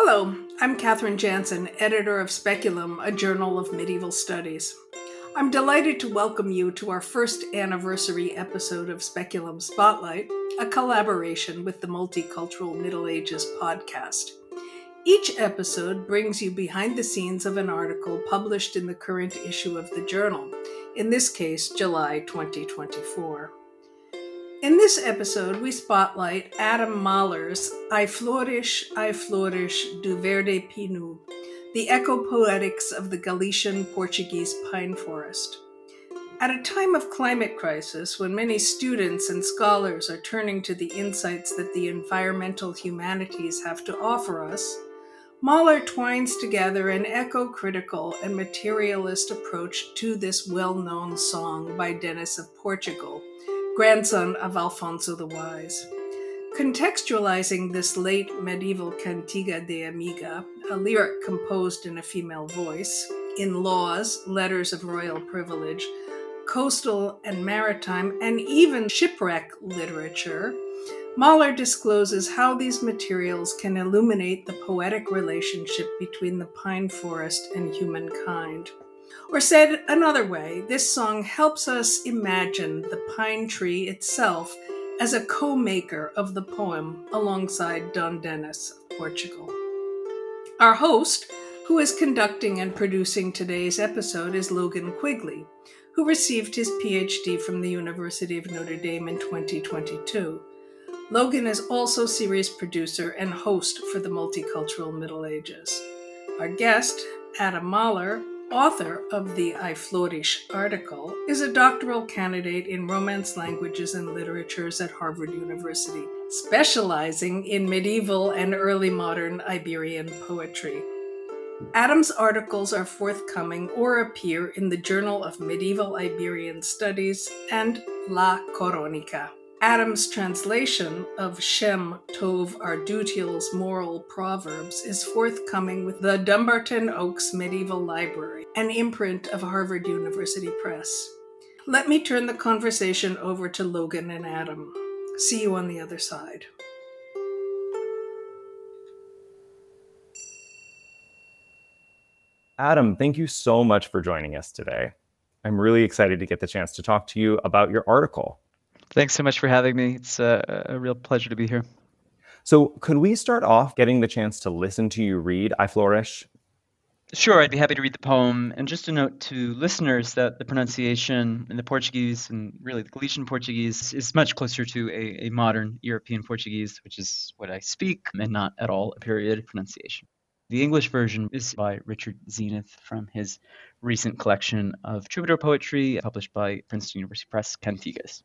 Hello, I'm Katherine Jansen, editor of Speculum, a journal of medieval studies. I'm delighted to welcome you to our first anniversary episode of Speculum Spotlight, a collaboration with the Multicultural Middle Ages podcast. Each episode brings you behind the scenes of an article published in the current issue of the journal, in this case, July 2024. In this episode, we spotlight Adam Mahler's I flourish, do verde pinu, the eco-poetics of the Galician Portuguese pine forest. At a time of climate crisis, when many students and scholars are turning to the insights that the environmental humanities have to offer us, Mahler twines together an eco-critical and materialist approach to this well-known song by Denis of Portugal, grandson of Alfonso the Wise. Contextualizing this late medieval cantiga de amiga, a lyric composed in a female voice, in laws, letters of royal privilege, coastal and maritime, and even shipwreck literature, Mahler discloses how these materials can illuminate the poetic relationship between the pine forest and humankind. Or said another way, this song helps us imagine the pine tree itself as a co-maker of the poem alongside Don Denis of Portugal. Our host, who is conducting and producing today's episode, is Logan Quigley, who received his PhD from the University of Notre Dame in 2022. Logan is also series producer and host for the Multicultural Middle Ages. Our guest, Adam Mahler, author of the I Flourish article, is a doctoral candidate in Romance languages and literatures at Harvard University, specializing in medieval and early modern Iberian poetry. Adam's articles are forthcoming or appear in the Journal of Medieval Iberian Studies and La Coronica. Adam's translation of Shem Tov Ardutiel's Moral Proverbs is forthcoming with the Dumbarton Oaks Medieval Library, an imprint of Harvard University Press. Let me turn the conversation over to Logan and Adam. See you on the other side. Adam, thank you so much for joining us today. I'm really excited to get the chance to talk to you about your article. Thanks so much for having me. It's a real pleasure to be here. So could we start off getting the chance to listen to you read I Flourish? Sure, I'd be happy to read the poem. And just a note to listeners that the pronunciation in the Portuguese and really the Galician Portuguese is much closer to a modern European Portuguese, which is what I speak, and not at all a period pronunciation. The English version is by Richard Zenith from his recent collection of troubadour poetry published by Princeton University Press, Cantigas.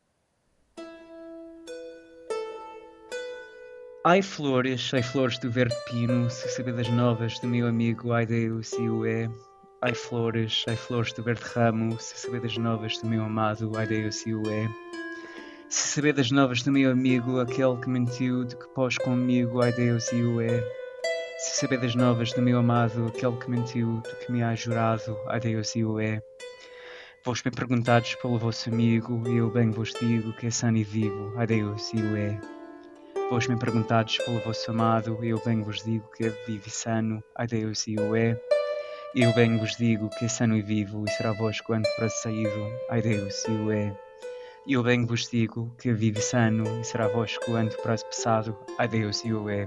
Ai flores do verde pino, se saber das novas do meu amigo, ai Deus e o é. Ai flores do verde ramo, se saber das novas do meu amado, ai Deus e o é. Se saber das novas do meu amigo, aquele que mentiu, de que pós comigo, ai Deus e o é. Se saber das novas do meu amado, aquele que mentiu, do que me há jurado, ai Deus e o é. Vós bem perguntados pelo vosso amigo, e eu bem vos digo que é sano e vivo, ai Deus e o é. Vós me perguntados pelo vosso amado, eu bem vos digo que é vivo e sano, ai Deus e o é. Eu bem vos digo que é sano e vivo, e será vós quando para saído, ai Deus e o é. Eu bem vos digo que é vivo e sano, e será vós quando para passado, ai Deus e o é.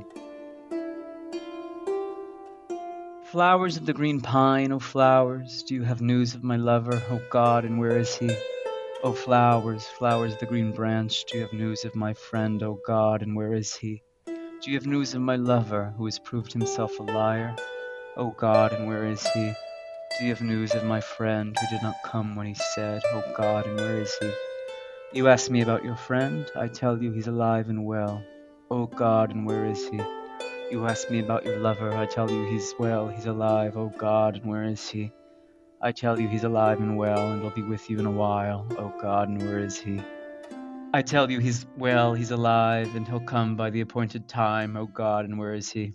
Flowers of the green pine, oh flowers, do you have news of my lover, oh God, and where is he? Oh flowers, flowers of the green branch, do you have news of my friend, O God, and where is he? Do you have news of my lover, who has proved himself a liar? O God, and where is he? Do you have news of my friend, who did not come when he said, O God, and where is he? You ask me about your friend, I tell you he's alive and well. O God, and where is he? You ask me about your lover, I tell you he's well, he's alive, O God, and where is he? I tell you he's alive and well, and will be with you in a while, O God, and where is he? I tell you he's well, he's alive, and he'll come by the appointed time, O God, and where is he?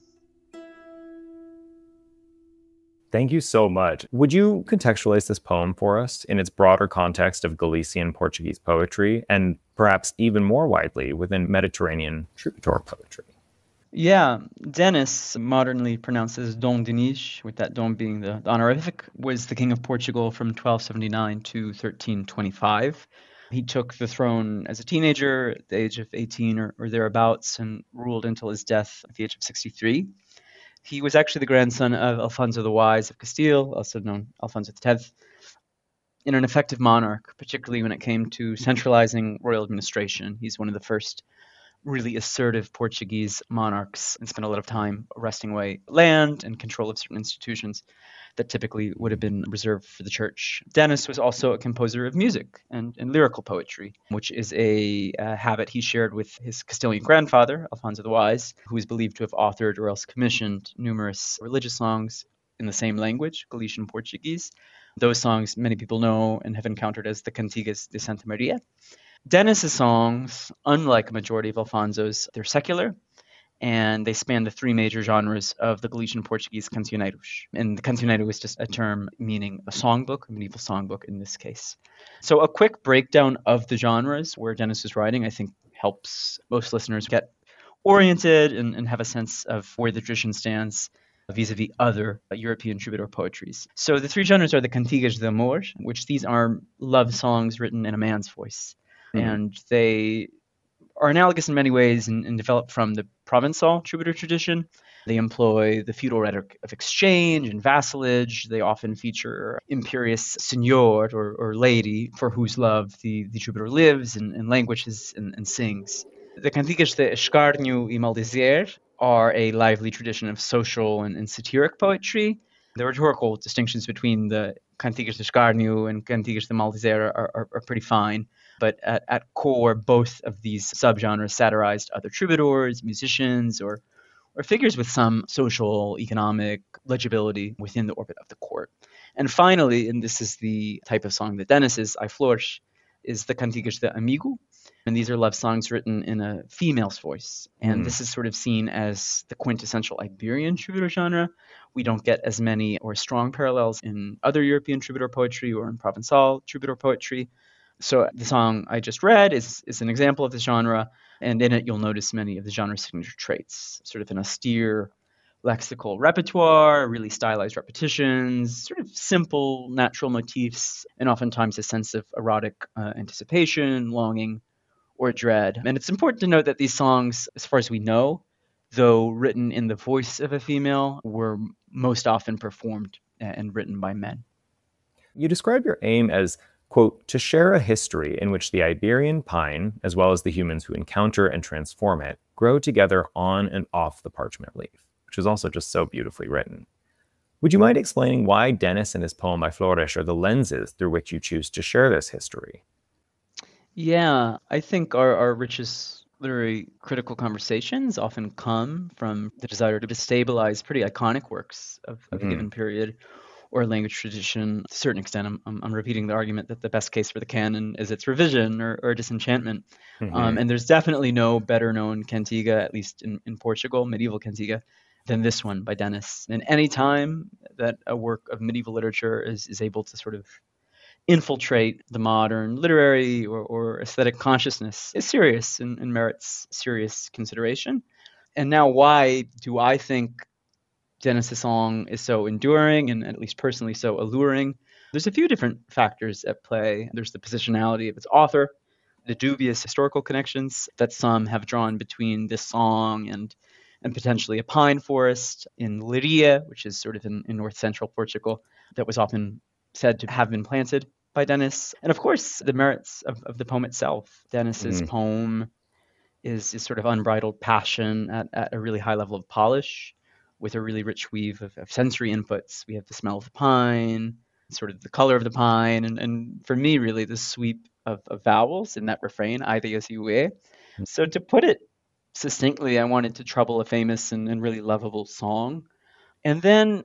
Thank you so much. Would you contextualize this poem for us in its broader context of Galician Portuguese poetry, and perhaps even more widely within Mediterranean troubadour poetry? Yeah, Denis, modernly pronounced as Dom Dinis, with that Dom being the honorific, was the king of Portugal from 1279 to 1325. He took the throne as a teenager at the age of 18 or thereabouts and ruled until his death at the age of 63. He was actually the grandson of Alfonso the Wise of Castile, also known Alfonso X, and an effective monarch, particularly when it came to centralizing royal administration. He's one of the first really assertive Portuguese monarchs and spent a lot of time wresting away land and control of certain institutions that typically would have been reserved for the church. Denis was also a composer of music and lyrical poetry, which is a habit he shared with his Castilian grandfather, Alfonso the Wise, who is believed to have authored or else commissioned numerous religious songs in the same language, Galician Portuguese. Those songs many people know and have encountered as the Cantigas de Santa Maria. Denis's songs, unlike a majority of Alfonso's, they're secular, and they span the three major genres of the Galician Portuguese cancioneiros. And the cancioneiro is just a term meaning a songbook, a medieval songbook in this case. So a quick breakdown of the genres where Denis is writing, I think, helps most listeners get oriented and have a sense of where the tradition stands vis-a-vis other European troubadour poetries. So the three genres are the cantigas de amor, which these are love songs written in a man's voice. And they are analogous in many ways and developed from the Provençal troubadour tradition. They employ the feudal rhetoric of exchange and vassalage. They often feature imperious señor or lady for whose love the troubadour lives and languishes and sings. The cantigas de escárnio e maldizer are a lively tradition of social and satiric poetry. The rhetorical distinctions between the cantigas de escárnio and cantigas de maldizer are pretty fine. But at core, both of these subgenres satirized other troubadours, musicians, or figures with some social, economic legibility within the orbit of the court. And finally, and this is the type of song that Denis is, Ai Flores, is the Cantigas de Amigo. And these are love songs written in a female's voice. And this is sort of seen as the quintessential Iberian troubadour genre. We don't get as many or strong parallels in other European troubadour poetry or in Provençal troubadour poetry. So the song I just read is an example of this genre, and in it you'll notice many of the genre's signature traits, sort of an austere lexical repertoire, really stylized repetitions, sort of simple natural motifs, and oftentimes a sense of erotic anticipation, longing, or dread. And it's important to note that these songs, as far as we know, though written in the voice of a female, were most often performed and written by men. You describe your aim as, quote, to share a history in which the Iberian pine, as well as the humans who encounter and transform it, grow together on and off the parchment leaf, which is also just so beautifully written. Would you mind explaining why Denis and his poem Ai Flores are the lenses through which you choose to share this history? Yeah, I think our richest literary critical conversations often come from the desire to destabilize pretty iconic works of a given period or language tradition. To a certain extent, I'm repeating the argument that the best case for the canon is its revision or disenchantment. And there's definitely no better known cantiga, at least in Portugal, medieval cantiga, than this one by Denis. And any time that a work of medieval literature is able to sort of infiltrate the modern literary or aesthetic consciousness is serious and merits serious consideration. And now, why do I think Denis's song is so enduring and at least personally so alluring? There's a few different factors at play. There's the positionality of its author, the dubious historical connections that some have drawn between this song and potentially a pine forest in Leiria, which is sort of in north central Portugal, that was often said to have been planted by Denis. And of course, the merits of the poem itself. Denis's poem is sort of unbridled passion at a really high level of polish, with a really rich weave of sensory inputs. We have the smell of the pine, sort of the color of the pine, and for me, really, the sweep of vowels in that refrain, ai Deus iue. So to put it succinctly, I wanted to trouble a famous and really lovable song. And then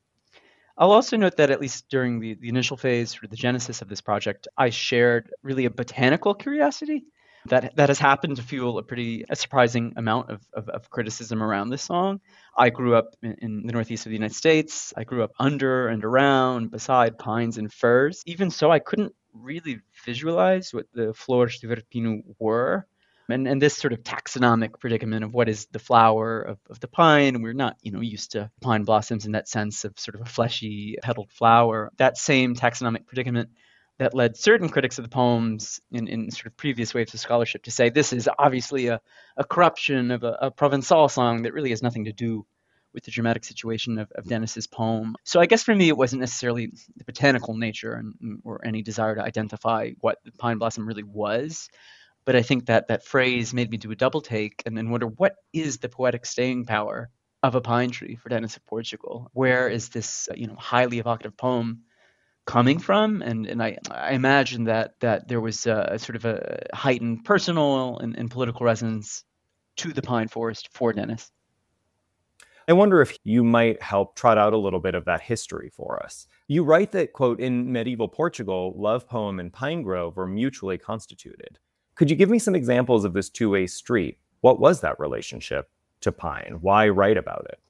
I'll also note that at least during the initial phase, or the genesis of this project, I shared really a botanical curiosity that has happened to fuel a surprising amount of criticism around this song. I grew up in the northeast of the United States. I grew up under and around, beside pines and firs. Even so, I couldn't really visualize what the flores de verpino were. And this sort of taxonomic predicament of what is the flower of the pine, we're not, used to pine blossoms in that sense of sort of a fleshy petaled flower. That same taxonomic predicament that led certain critics of the poems in sort of previous waves of scholarship to say this is obviously a corruption of a Provençal song that really has nothing to do with the dramatic situation of Denis's poem. So I guess for me, it wasn't necessarily the botanical nature or any desire to identify what the pine blossom really was. But I think that phrase made me do a double take and then wonder, what is the poetic staying power of a pine tree for Denis of Portugal? Where is this highly evocative poem coming from? And I imagine that there was a sort of a heightened personal and political resonance to the pine forest for Denis. I wonder if you might help trot out a little bit of that history for us. You write that, quote, in medieval Portugal, love poem and pine grove were mutually constituted. Could you give me some examples of this two-way street? What was that relationship to pine? Why write about it?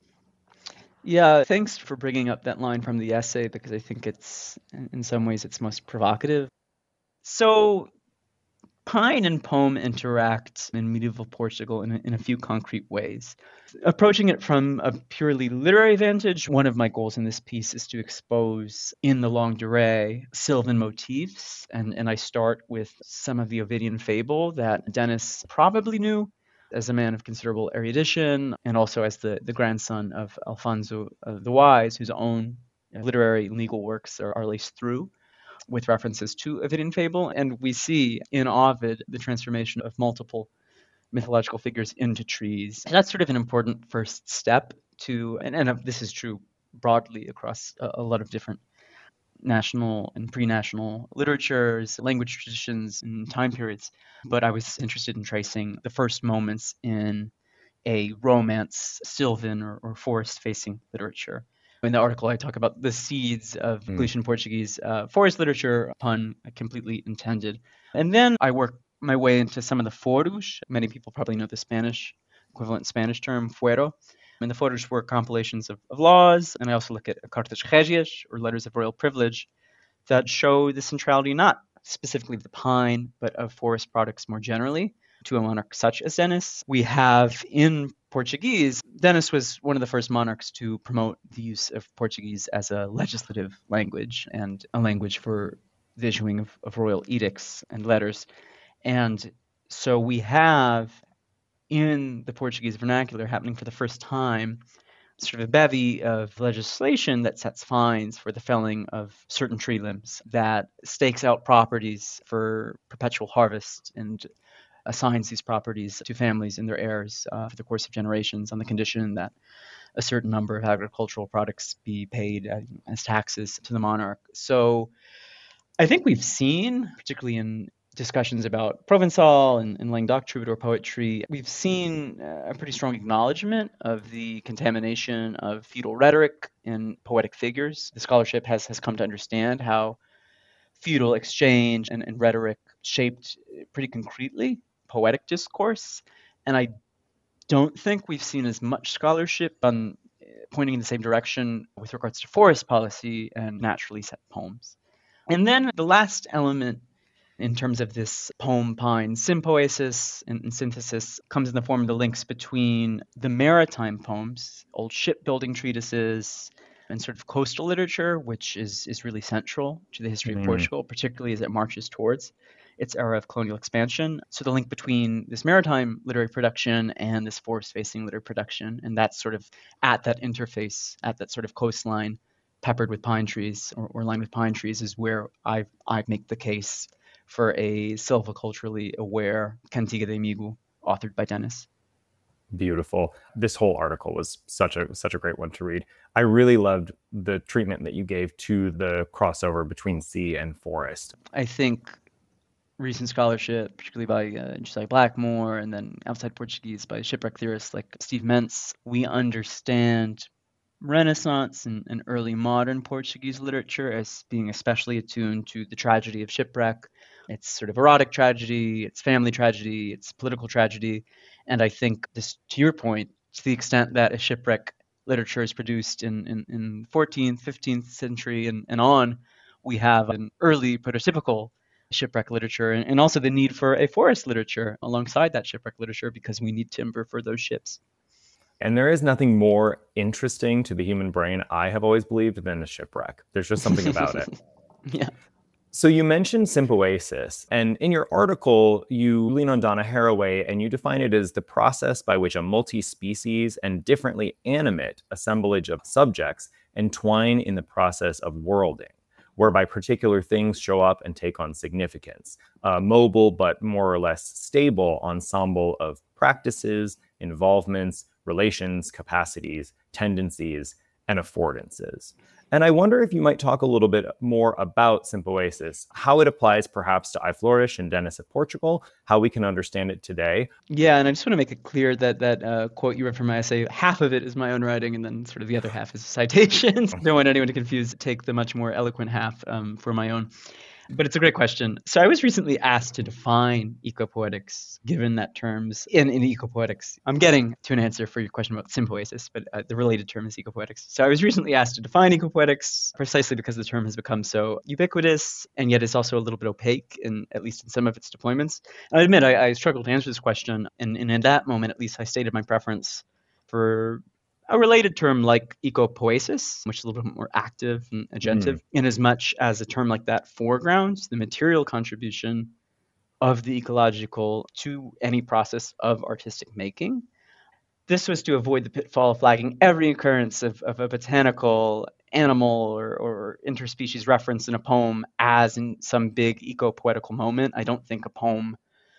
Yeah, thanks for bringing up that line from the essay, because I think it's, in some ways, it's most provocative. So pine and poem interact in medieval Portugal in a few concrete ways. Approaching it from a purely literary vantage, one of my goals in this piece is to expose in the longue durée Sylvan motifs, and I start with some of the Ovidian fable that Denis probably knew as a man of considerable erudition, and also as the grandson of Alfonso the Wise, whose own literary and legal works are laced through with references to Ovidian fable. And we see in Ovid the transformation of multiple mythological figures into trees. And that's sort of an important first step to, and this is true broadly across a lot of different national and pre-national literatures, language traditions, and time periods. But I was interested in tracing the first moments in a Romance, Sylvan, or forest-facing literature. In the article, I talk about the seeds of Galician Portuguese forest literature, pun completely intended. And then I work my way into some of the foros. Many people probably know the Spanish equivalent Spanish term, fuero. And the foros were compilations of laws. And I also look at cartas régias, or letters of royal privilege, that show the centrality not specifically of the pine, but of forest products more generally to a monarch such as Denis. We have in Portuguese, Denis was one of the first monarchs to promote the use of Portuguese as a legislative language and a language for the issuing of royal edicts and letters. And so we have in the Portuguese vernacular happening for the first time sort of a bevy of legislation that sets fines for the felling of certain tree limbs, that stakes out properties for perpetual harvest and assigns these properties to families and their heirs for the course of generations on the condition that a certain number of agricultural products be paid as taxes to the monarch. So I think we've seen, particularly in discussions about Provençal and Languedoc troubadour poetry, we've seen a pretty strong acknowledgement of the contamination of feudal rhetoric in poetic figures. The scholarship has come to understand how feudal exchange and rhetoric shaped pretty concretely poetic discourse. And I don't think we've seen as much scholarship on pointing in the same direction with regards to forest policy and naturally set poems. And then the last element in terms of this poem-pine sympoiesis and synthesis comes in the form of the links between the maritime poems, old shipbuilding treatises, and sort of coastal literature, which is really central to the history of Portugal, particularly as it marches towards its era of colonial expansion. So the link between this maritime literary production and this forest-facing literary production, and that's sort of at that interface, at that sort of coastline, peppered with pine trees or lined with pine trees, is where I make the case for a silviculturally aware Cantiga de Amigo authored by Denis. Beautiful. This whole article was such a great one to read. I really loved the treatment that you gave to the crossover between sea and forest. I think recent scholarship, particularly by Josiah Blackmore, and then outside Portuguese by shipwreck theorists like Steve Mentz, we understand Renaissance and early modern Portuguese literature as being especially attuned to the tragedy of shipwreck. It's sort of erotic tragedy, it's family tragedy, it's political tragedy. And I think this, to your point, to the extent that a shipwreck literature is produced in 14th, 15th century and on, we have an early prototypical shipwreck literature, and also the need for a forest literature alongside that shipwreck literature because we need timber for those ships. And there is nothing more interesting to the human brain, I have always believed, than a shipwreck. There's just something about it. Yeah. So you mentioned sympoiesis, and in your article, you lean on Donna Haraway, and you define it as the process by which a multi-species and differently animate assemblage of subjects entwine in the process of worlding, whereby particular things show up and take on significance. A mobile but more or less stable ensemble of practices, involvements, relations, capacities, tendencies, and affordances. And I wonder if you might talk a little bit more about sympoiesis, how it applies perhaps to I Flourish and Dennis of Portugal, how we can understand it today. Yeah, and I just want to make it clear that quote you read from my essay, half of it is my own writing, and then sort of the other half is citations. Don't want anyone to confuse, take the much more eloquent half for my own. But it's a great question. So I was recently asked to define ecopoetics, given that terms in ecopoetics. I'm getting to an answer for your question about sympoiesis, but the related term is ecopoetics. So I was recently asked to define ecopoetics precisely because the term has become so ubiquitous, and yet it's also a little bit opaque, at least in some of its deployments. And I admit I struggled to answer this question, and in that moment, at least, I stated my preference for a related term like ecopoiesis, which is a little bit more active and agentive, in as much as a term like that foregrounds the material contribution of the ecological to any process of artistic making. This was to avoid the pitfall of flagging every occurrence of a botanical, animal, or interspecies reference in a poem as in some big ecopoetical moment. I don't think a poem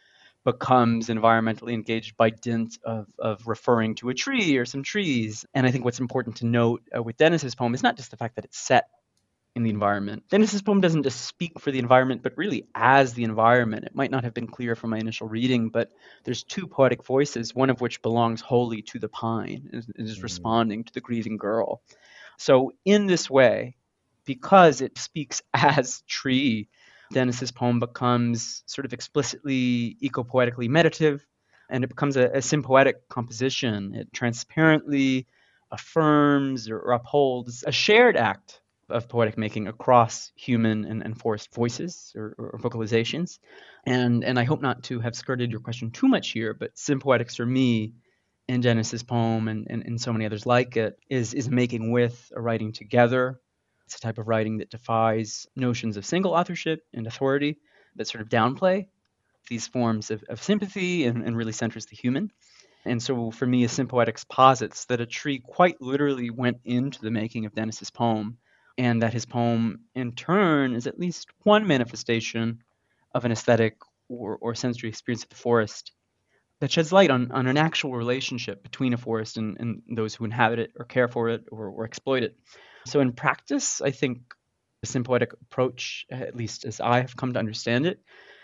becomes environmentally engaged by dint of referring to a tree or some trees. And I think what's important to note with Dennis's poem is not just the fact that it's set in the environment. Dennis's poem doesn't just speak for the environment, but really as the environment. It might not have been clear from my initial reading, but there's two poetic voices, one of which belongs wholly to the pine and is responding to the grieving girl. So in this way, because it speaks as tree, Dennis's poem becomes sort of explicitly ecopoetically meditative, and it becomes a sympoetic composition. It transparently affirms or upholds a shared act of poetic making across human and forest voices or vocalizations. And I hope not to have skirted your question too much here, but sympoetics for me in Dennis's poem and so many others like it is making with a writing together. It's a type of writing that defies notions of single authorship and authority that sort of downplay these forms of sympathy and really centers the human. And so for me, a sympoetics posits that a tree quite literally went into the making of Dennis's poem, and that his poem in turn is at least one manifestation of an aesthetic or sensory experience of the forest that sheds light on an actual relationship between a forest and those who inhabit it or care for it or exploit it. So in practice, I think the sympoetic approach, at least as I have come to understand it,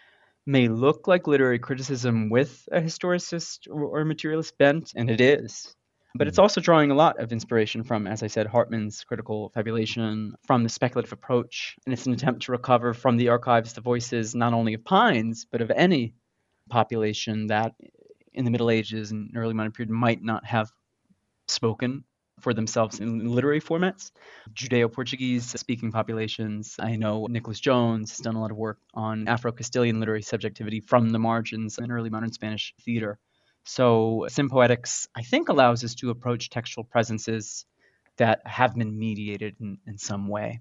may look like literary criticism with a historicist or materialist bent, and it is. But it's also drawing a lot of inspiration from, as I said, Hartman's critical fabulation, from the speculative approach, and it's an attempt to recover from the archives the voices not only of pines, but of any population that in the Middle Ages and early modern period might not have spoken for themselves in literary formats. Judeo-Portuguese speaking populations. I know Nicholas Jones has done a lot of work on Afro-Castilian literary subjectivity from the margins in early modern Spanish theater. So sympoetics, I think, allows us to approach textual presences that have been mediated in some way.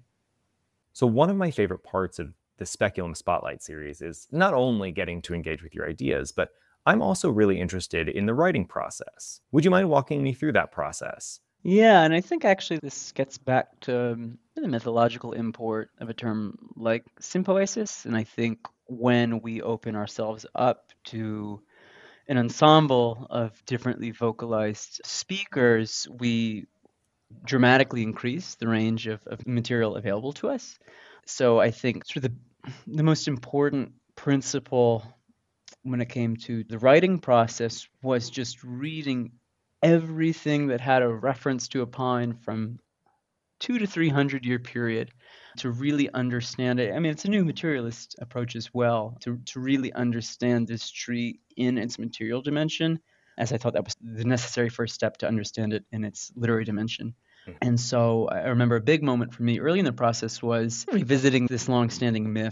So one of my favorite parts of the Speculum Spotlight series is not only getting to engage with your ideas, but I'm also really interested in the writing process. Would you mind walking me through that process? Yeah, and I think actually this gets back to the mythological import of a term like sympoiesis. And I think when we open ourselves up to an ensemble of differently vocalized speakers, we dramatically increase the range of material available to us. So I think sort of the most important principle when it came to the writing process was just reading everything that had a reference to a pine from 200 to 300 year period to really understand it. I mean, it's a new materialist approach as well, to really understand this tree in its material dimension, as I thought that was the necessary first step to understand it in its literary dimension. And so I remember a big moment for me early in the process was revisiting this long-standing myth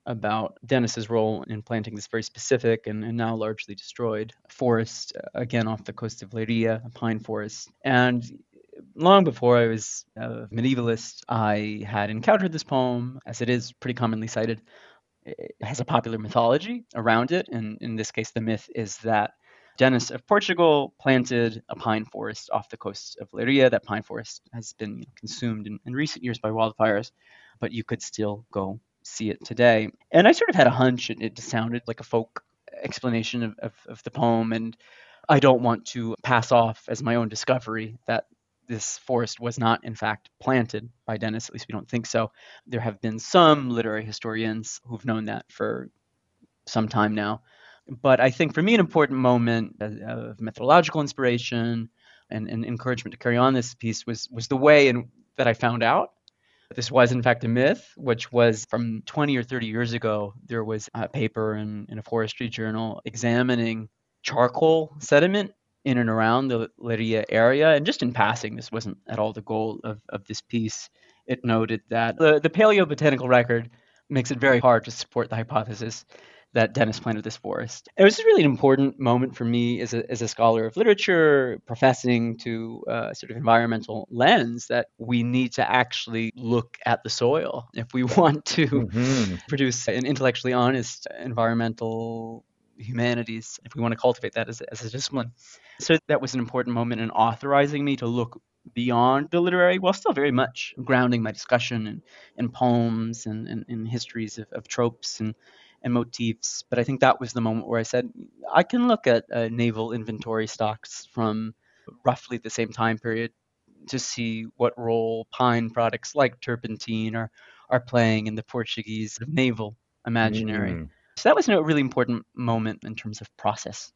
about Dennis's role in planting this very specific and now largely destroyed forest, again off the coast of Leiria, a pine forest. And long before I was a medievalist, I had encountered this poem, as it is pretty commonly cited. It has a popular mythology around it, and in this case, the myth is that Denis of Portugal planted a pine forest off the coast of Leiria. That pine forest has been consumed in recent years by wildfires, but you could still go see it today. And I sort of had a hunch, and it sounded like a folk explanation of the poem, and I don't want to pass off as my own discovery that this forest was not, in fact, planted by Denis. At least we don't think so. There have been some literary historians who've known that for some time now. But I think for me, an important moment of methodological inspiration and encouragement to carry on this piece was the way that I found out this was, in fact, a myth, which was from 20 or 30 years ago. There was a paper in a forestry journal examining charcoal sediment in and around the Leiria area. And just in passing, this wasn't at all the goal of this piece. It noted that the paleobotanical record makes it very hard to support the hypothesis that Denis planted this forest. It was really an important moment for me as a scholar of literature, professing to sort of environmental lens, that we need to actually look at the soil if we want to produce an intellectually honest environmental humanities, if we want to cultivate that as a discipline. So that was an important moment in authorizing me to look beyond the literary, while still very much grounding my discussion in poems and in histories of tropes and motifs. But I think that was the moment where I said, I can look at naval inventory stocks from roughly the same time period to see what role pine products like turpentine are playing in the Portuguese naval imaginary. So that was a really important moment in terms of process.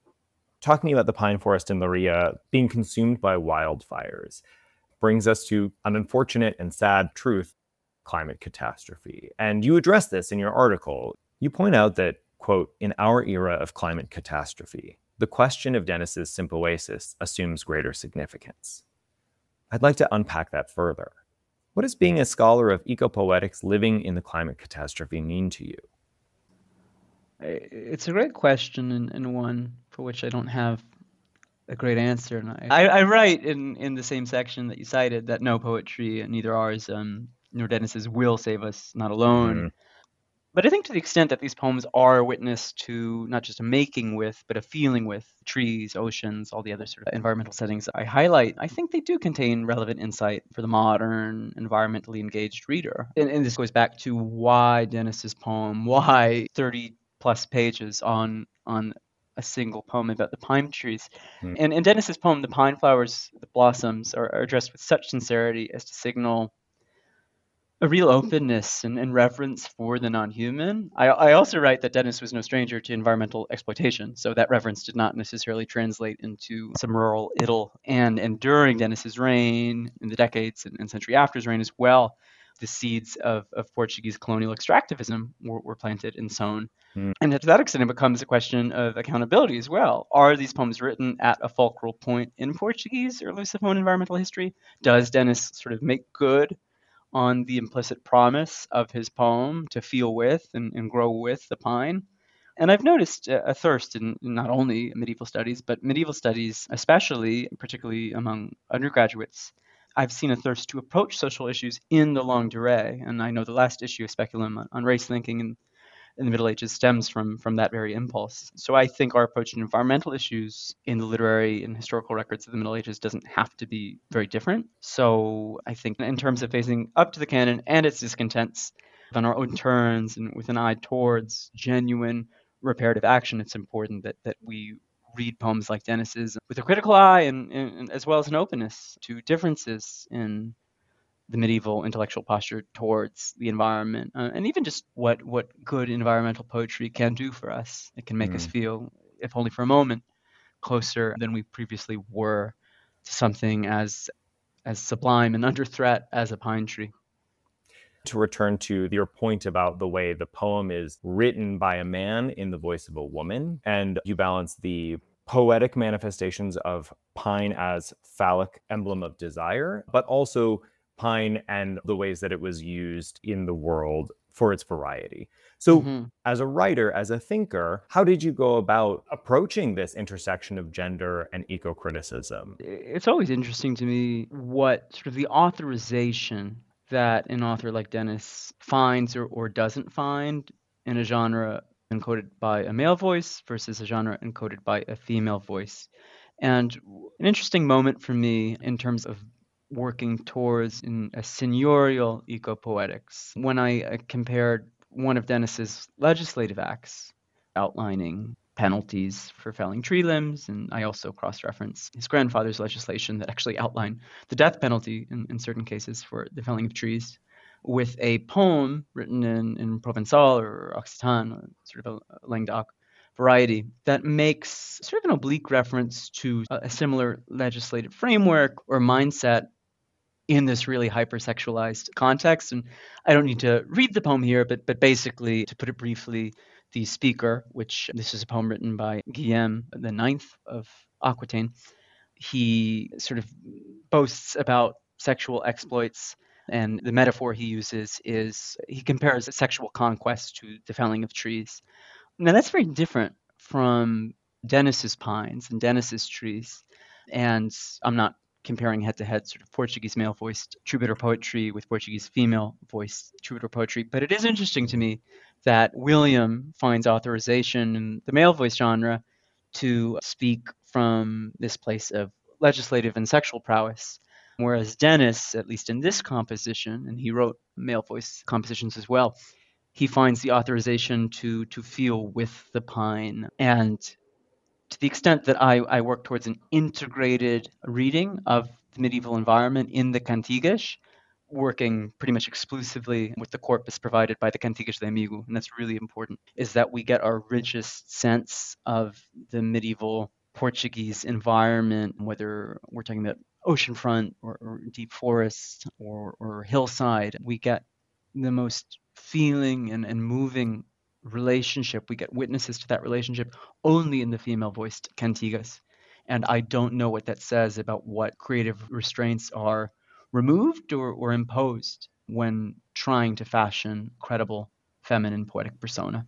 Talking about the pine forest in Leiria being consumed by wildfires brings us to an unfortunate and sad truth: climate catastrophe. And you address this in your article. You point out that, quote, in our era of climate catastrophe, the question of Denis's Sympoesis assumes greater significance. I'd like to unpack that further. What does being a scholar of ecopoetics living in the climate catastrophe mean to you? It's a great question, and one for which I don't have a great answer. And I write in the same section that you cited that no poetry, neither ours nor Denis's, will save us, not alone. But I think to the extent that these poems are a witness to not just a making with, but a feeling with trees, oceans, all the other sort of environmental settings I highlight, I think they do contain relevant insight for the modern, environmentally engaged reader. And this goes back to why Denis's poem, why 30 plus pages on a single poem about the pine trees. And in Denis's poem, the pine flowers, the blossoms, are addressed with such sincerity as to signal a real openness and reverence for the non-human. I also write that Denis was no stranger to environmental exploitation, so that reverence did not necessarily translate into some rural idyll. And during Denis's reign, in the decades and century after his reign as well, the seeds of Portuguese colonial extractivism were planted and sown. And to that extent, it becomes a question of accountability as well. Are these poems written at a fulcral point in Portuguese or Lusophone environmental history? Does Denis sort of make good on the implicit promise of his poem to feel with and grow with the pine? And I've noticed a thirst in not only medieval studies, but medieval studies, especially, particularly among undergraduates. I've seen a thirst to approach social issues in the longue durée. And I know the last issue of Speculum on race thinking in the Middle Ages stems from that very impulse. So I think our approach to environmental issues in the literary and historical records of the Middle Ages doesn't have to be very different. So I think in terms of facing up to the canon and its discontents on our own terms and with an eye towards genuine reparative action, it's important that we read poems like Denis's with a critical eye and as well as an openness to differences in the medieval intellectual posture towards the environment, and even just what good environmental poetry can do for us. It can make us feel, if only for a moment, closer than we previously were to something as sublime and under threat as a pine tree. To return to your point about the way the poem is written by a man in the voice of a woman, and you balance the poetic manifestations of pine as phallic emblem of desire, but also pine and the ways that it was used in the world for its variety. So Mm-hmm. as a writer, as a thinker, how did you go about approaching this intersection of gender and eco-criticism? It's always interesting to me what sort of the authorization that an author like Dennis finds or doesn't find in a genre encoded by a male voice versus a genre encoded by a female voice. And an interesting moment for me in terms of working towards a seniorial eco-poetics, when I compared one of Dennis's legislative acts outlining penalties for felling tree limbs, and I also cross-reference his grandfather's legislation that actually outlined the death penalty in certain cases for the felling of trees, with a poem written in Provençal or Occitan, sort of a Languedoc variety, that makes sort of an oblique reference to a similar legislative framework or mindset in this really hypersexualized context. And I don't need to read the poem here, but basically, to put it briefly, the speaker, which this is a poem written by Guillaume the Ninth of Aquitaine, he sort of boasts about sexual exploits. And the metaphor he uses is he compares sexual conquest to the felling of trees. Now, that's very different from Dennis's pines and Dennis's trees. And I'm not comparing head to head sort of Portuguese male voiced troubadour poetry with Portuguese female voiced troubadour poetry. But it is interesting to me that William finds authorization in the male voice genre to speak from this place of legislative and sexual prowess. Whereas Dennis, at least in this composition, and he wrote male voice compositions as well, he finds the authorization to feel with the pine. And to the extent that I work towards an integrated reading of the medieval environment in the Cantigas, working pretty much exclusively with the corpus provided by the Cantigas de Amigo, and that's really important, is that we get our richest sense of the medieval Portuguese environment, whether we're talking about oceanfront or deep forest or hillside. We get the most feeling and moving relationship. We get witnesses to that relationship only in the female voiced cantigas. And I don't know what that says about what creative restraints are removed or imposed when trying to fashion credible feminine poetic persona.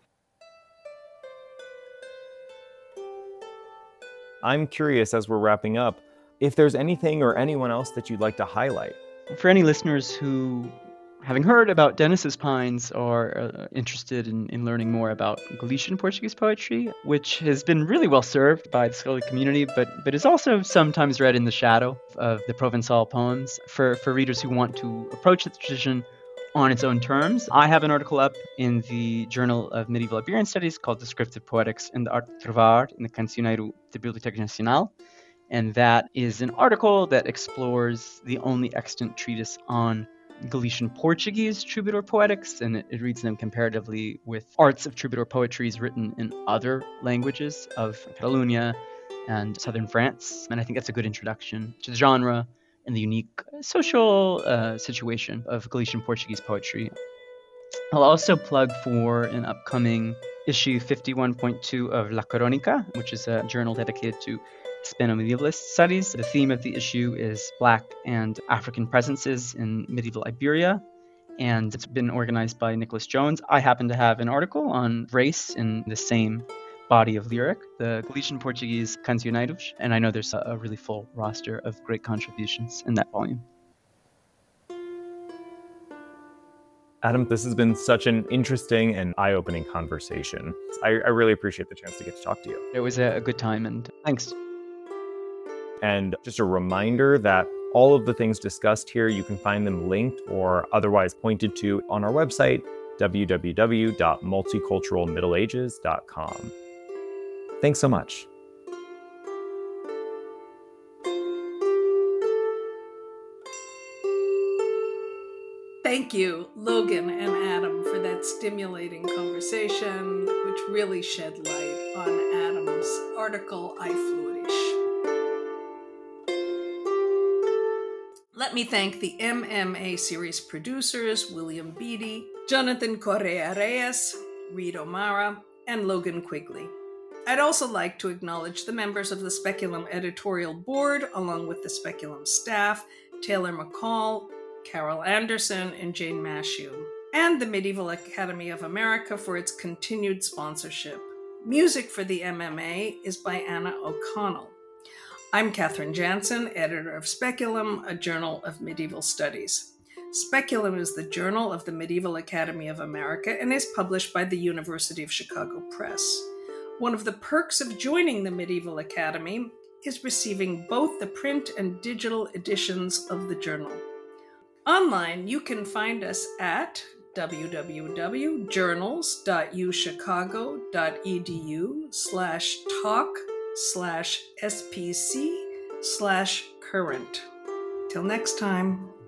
I'm curious, as we're wrapping up, if there's anything or anyone else that you'd like to highlight. For any listeners who, having heard about Dennis's Pines, are interested in learning more about Galician Portuguese poetry, which has been really well served by the scholarly community, but is also sometimes read in the shadow of the Provençal poems. For readers who want to approach the tradition on its own terms, I have an article up in the Journal of Medieval Iberian Studies called Descriptive Poetics and the Art de Trovar in the Cancioneiro da Biblioteca Nacional. And that is an article that explores the only extant treatise on Galician Portuguese troubadour poetics, and it reads them comparatively with arts of troubadour poetries written in other languages of Catalonia and southern France. And I think that's a good introduction to the genre and the unique social situation of Galician Portuguese poetry. I'll also plug for an upcoming issue 51.2 of La Crónica, which is a journal dedicated to Hispano-medievalist studies. The theme of the issue is Black and African presences in medieval Iberia, and it's been organized by Nicholas Jones. I happen to have an article on race in the same body of lyric, the Galician Portuguese Cancioneiros, and I know there's a really full roster of great contributions in that volume. Adam, this has been such an interesting and eye-opening conversation. I really appreciate the chance to get to talk to you. It was a good time, and thanks. And just a reminder that all of the things discussed here, you can find them linked or otherwise pointed to on our website, www.multiculturalmiddleages.com. Thanks so much. Thank you, Logan and Adam, for that stimulating conversation, which really shed light on Adam's article, I Flourish. Let me thank the MMA series producers, William Beatty, Jonathan Correa Reyes, Reed O'Mara, and Logan Quigley. I'd also like to acknowledge the members of the Speculum editorial board, along with the Speculum staff, Taylor McCall, Carol Anderson, and Jane Mashew. and the Medieval Academy of America for its continued sponsorship. Music for the MMA is by Anna O'Connell. I'm Katherine Jansen, editor of Speculum, a journal of medieval studies. Speculum is the journal of the Medieval Academy of America and is published by the University of Chicago Press. One of the perks of joining the Medieval Academy is receiving both the print and digital editions of the journal. Online, you can find us at www.journals.uchicago.edu/talk/spc/current. Till next time.